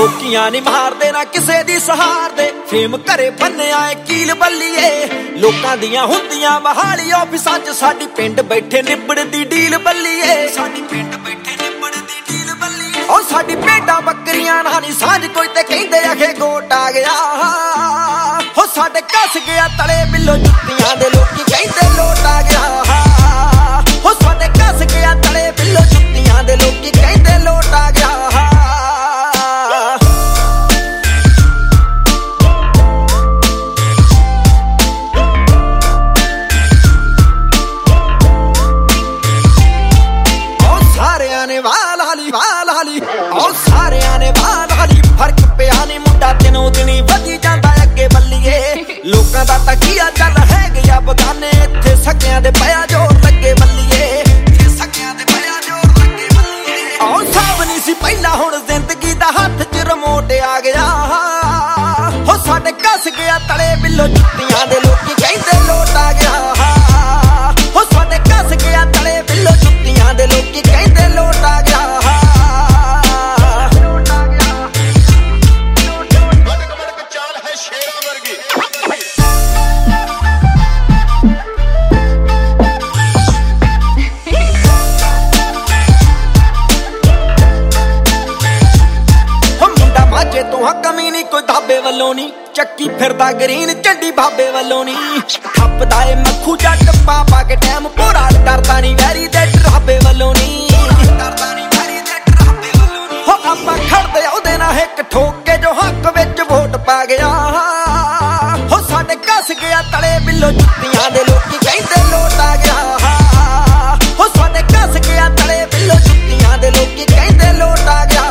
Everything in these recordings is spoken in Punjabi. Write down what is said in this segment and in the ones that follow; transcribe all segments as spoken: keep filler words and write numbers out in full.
ਠੋਕੀਆਂ ਨਹੀਂ ਮਾਰਦੇ ਨਾ ਕਿਸੇ ਦੀ ਸਹਾਰ ਦੇ ਫੇਮ ਘਰੇ ਬੰਨਿਆ ਏ ਕੀਲ ਬੱਲੀਏ ਲੋਕਾਂ ਦੀਆਂ ਹੁੰਦੀਆਂ ਬਹਾਲੀ ਆਫਿਸਾਂ 'ਚ ਸਾਡੀ ਪਿੰਡ ਬੈਠੇ ਨਿਬੜਦੀ ਡੀਲ ਬੱਲੀਏ ਸਾਡੀ ਪਿੰਡ ਬੈਠੇ ਨਿਬੜਦੀ ਡੀਲ ਬੱਲੀਏ ਉਹ ਸਾਡੀ ਭੇਡਾਂ ਬੱਕਰੀਆਂ ਨਾਲ ਨਹੀਂ ਸਾਂਝ ਕੋਈ ਤੇ ਕਹਿੰਦੇ ਆਖੇ ਗੋਟ ਆ ਗਿਆ ਹੋ ਸਾਡੇ ਕੱਸ ਗਿਆ ਤਲੇ ਬਿੱਲੋ ਜੁੱਤੀਆਂ ਦੇ ਲੋਕੀ ਕਹਿੰਦੇ ਲੋਟ ਆ ਗਿਆ ਹੋ ਸਾਡੇ ਕੱਸ ਗਿਆ ਤਲੇ ਬਿੱਲੋ ਜੁੱਤੀਆਂ ਦੇ ਲੋਕੀ ਕਹਿੰਦੇ ਲੋਟ ਆ ਗਿਆ ਉਹ ਸਾਰਿਆਂ ਨੇ ਵਾਲ ਹਾਲੀ ਫਰਕ ਪਿਆ ਨੀ ਮੁੰਡਾ ਦਿਨੋਂ ਦਿਨੀ ਵਧੀ ਜਾਂਦਾ ਅੱਗੇ ਬੱਲੀਏ ਲੋਕਾਂ ਦਾ ਤਕੀਆ ਚੱਲ ਹੈ ਗਿਆ ਬਗਾਨੇ ਇੱਥੇ ਸਕਿਆਂ ਦੇ ਪਿਆ ਜੋਰ ਲੱਗੇ ਬੱਲੀਏ ਇੱਥੇ ਸਕਿਆਂ ਦੇ ਪਿਆ ਜੋਰ ਲੱਗੇ ਬੱਲੀਏ ਉਹ ਸਭ ਨਹੀਂ ਸੀ ਪਹਿਲਾਂ ਹੁਣ ਜ਼ਿੰਦਗੀ ਦਾ ਹੱਥ 'ਚ ਰਿਮੋਟ ਆ ਗਿਆ ਹੋ ਸਾਡੇ ਕੱਸ ਗਿਆ ਤਲੇ ਬਿੱਲੋ ਜੁੱਤੀਆਂ ਦੇ ਲੋਕੀ ਕਹਿੰਦੇ ਲੋਟ ਆ ਗਿਆ ਹੋ ਸਾਡੇ ਕੱਸ ਗਿਆ ਤਲੇ ਬਿੱਲੋ ਜੁੱਤੀਆਂ ਦੇ ਲੋਕੀ ਕਹਿੰਦੇ ਲੋਟ ਆ ਗਿਆ ਕਮੀ ਨੀ ਕੋਈ ਢਾਬੇ ਵੱਲੋਂ ਨੀ ਚੱਕੀ ਫਿਰਦਾ ਗਰੀਨ ਝੰਡੀ ਬਾਬੇ ਵੱਲੋਂ ਨੀ ਠੱਪਦਾ ਏ ਮੱਖੂ ਜੱਟ ਪਾ ਪਾ ਕੇ ਟਾਈਮ ਪੂਰਾ ਕਰਦਾ ਨੀ ਵੈਰੀ ਦੇ ਢਾਬੇ ਵੱਲੋਂ ਨੀ ਕਰਦਾ ਨੀ ਵੈਰੀ ਦੇ ਢਾਬੇ ਵੱਲੋਂ ਨੀ ਹੋ ਆਪਾਂ ਖੜਦੇ ਉਹਦੇ ਨਾਲ ਇੱਕ ਠੋਕ ਕੇ ਜੋ ਹੱਕ ਵਿੱਚ ਵੋਟ ਪਾ ਗਿਆ ਹੋ ਸਾਡੇ ਕੱਸ ਗਿਆ ਤਲੇ ਬਿੱਲੋ ਜੁੱਤੀਆਂ ਦੇ ਲੋਕੀ ਕਹਿੰਦੇ ਲੋਟ ਆ ਗਿਆ ਹੋ ਸਾਡੇ ਕੱਸ ਗਿਆ ਤਲੇ ਬਿੱਲੋ ਜੁੱਤੀਆਂ ਦੇ ਲੋਕੀ ਕਹਿੰਦੇ ਲੋਟ ਆ ਗਿਆ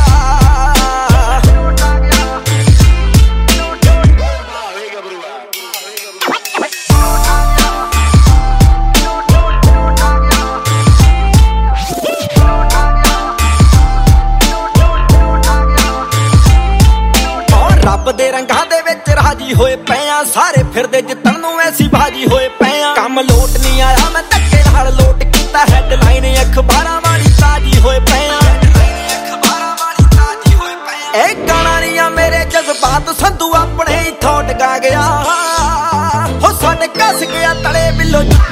ਦੇ ਰੰਗਾਂ ਦੇ ਵਿੱਚ ਰਾਜੀ ਹੋਏ ਪਏ ਸਾਰੇ ਫਿਰਦੇ ਜਿੱਤਣ ਨੂੰ ਐਸੀ ਬਾਜੀ ਹੋਏ ਪਏ ਕੰਮ ਲੋਟ ਨਹੀਂ ਆਇਆ ਮੈਂ ਧੱਕੇ ਨਾਲ ਲੋਟ ਕੀਤਾ ਹੈਡਲਾਈਨ ਅਖਬਾਰਾਂ ਵਾਲੀ ਤਾਜੀ ਹੋਏ ਪਏ ਅਖਬਾਰਾਂ ਵਾਲੀ ਤਾਜੀ ਹੋਏ ਪਏ ਇਹ ਗਾਣਾ ਨਹੀਂ ਆ ਮੇਰੇ ਜਜ਼ਬਾਤ ਸੰਧੂ ਆਪਣੇ ਹੀ ਥੋਟ ਗਾ ਗਿਆ ਹੋ ਸਾਡੇ ਕੱਸ ਗਿਆ ਤਲੇ ਬਿੱਲੋ